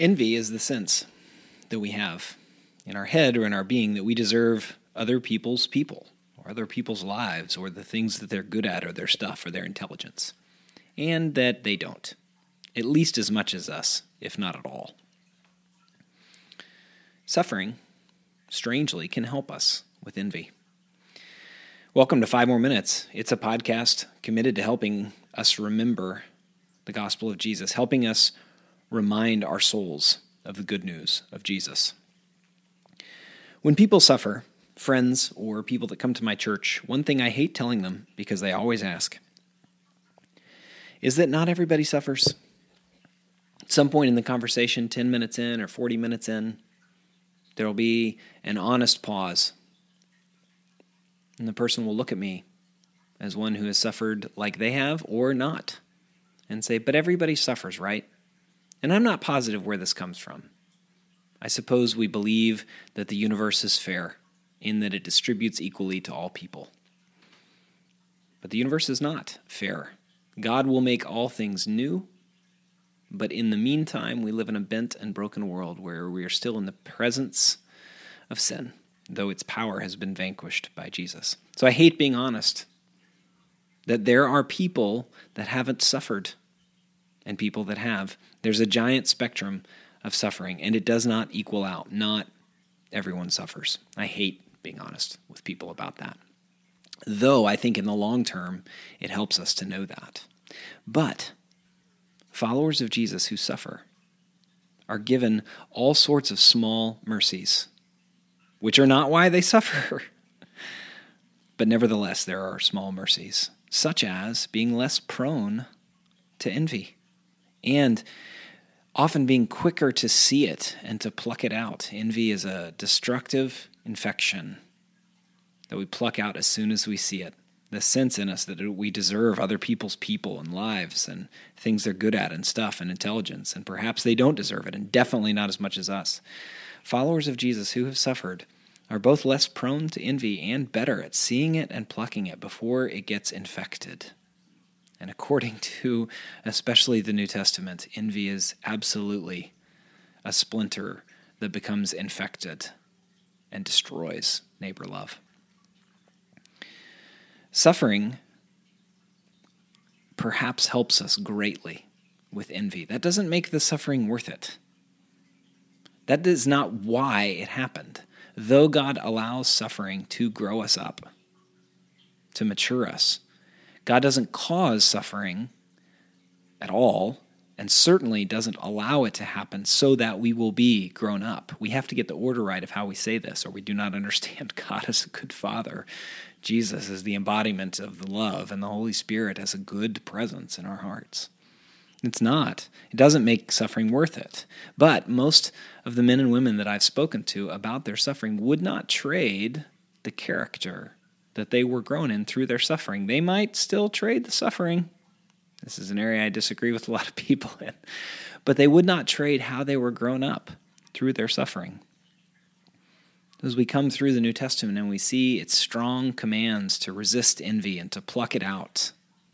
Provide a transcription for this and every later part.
Envy is the sense that we have in our head or in our being that we deserve other people's people or other people's lives or the things that they're good at or their stuff or their intelligence, and that they don't, at least as much as us, if not at all. Suffering, strangely, can help us with envy. Welcome to 5 More Minutes. It's a podcast committed to helping us remember the gospel of Jesus, helping us remind our souls of the good news of Jesus. When people suffer, friends or people that come to my church, one thing I hate telling them, because they always ask, is that not everybody suffers. At some point in the conversation, 10 minutes in or 40 minutes in, there will be an honest pause. And the person will look at me as one who has suffered like they have or not and say, but everybody suffers, right? And I'm not positive where this comes from. I suppose we believe that the universe is fair in that it distributes equally to all people. But the universe is not fair. God will make all things new, but in the meantime, we live in a bent and broken world where we are still in the presence of sin, though its power has been vanquished by Jesus. So I hate being honest that there are people that haven't suffered and people that have. There's a giant spectrum of suffering, and it does not equal out. Not everyone suffers. I hate being honest with people about that. Though I think in the long term, it helps us to know that. But followers of Jesus who suffer are given all sorts of small mercies, which are not why they suffer. But nevertheless, there are small mercies, such as being less prone to envy and often being quicker to see it and to pluck it out. Envy is a destructive infection that we pluck out as soon as we see it. The sense in us that we deserve other people's people and lives and things they're good at and stuff and intelligence, and perhaps they don't deserve it, and definitely not as much as us. Followers of Jesus who have suffered are both less prone to envy and better at seeing it and plucking it before it gets infected. And according to especially the New Testament, envy is absolutely a splinter that becomes infected and destroys neighbor love. Suffering perhaps helps us greatly with envy. That doesn't make the suffering worth it. That is not why it happened. Though God allows suffering to grow us up, to mature us, God doesn't cause suffering at all, and certainly doesn't allow it to happen so that we will be grown up. We have to get the order right of how we say this, or we do not understand God as a good Father. Jesus is the embodiment of the love, and the Holy Spirit has a good presence in our hearts. It's not. It doesn't make suffering worth it. But most of the men and women that I've spoken to about their suffering would not trade the character that they were grown in through their suffering. They might still trade the suffering. This is an area I disagree with a lot of people in. But they would not trade how they were grown up through their suffering. As we come through the New Testament and we see its strong commands to resist envy and to pluck it out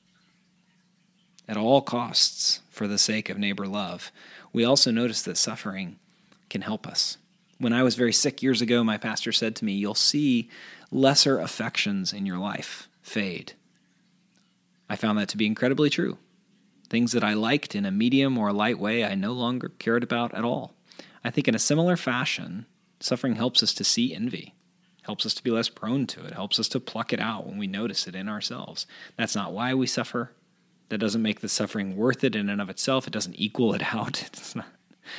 at all costs for the sake of neighbor love, we also notice that suffering can help us. When I was very sick years ago, my pastor said to me, you'll see lesser affections in your life fade. I found that to be incredibly true. Things that I liked in a medium or a light way, I no longer cared about at all. I think in a similar fashion, suffering helps us to see envy, helps us to be less prone to it, helps us to pluck it out when we notice it in ourselves. That's not why we suffer. That doesn't make the suffering worth it in and of itself. It doesn't equal it out. It's not.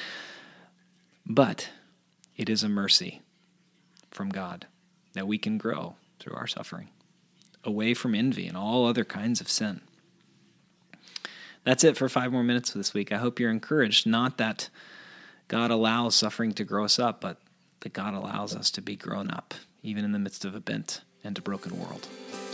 But it is a mercy from God that we can grow through our suffering, away from envy and all other kinds of sin. That's it for 5 more minutes this week. I hope you're encouraged, not that God allows suffering to grow us up, but that God allows us to be grown up, even in the midst of a bent and a broken world.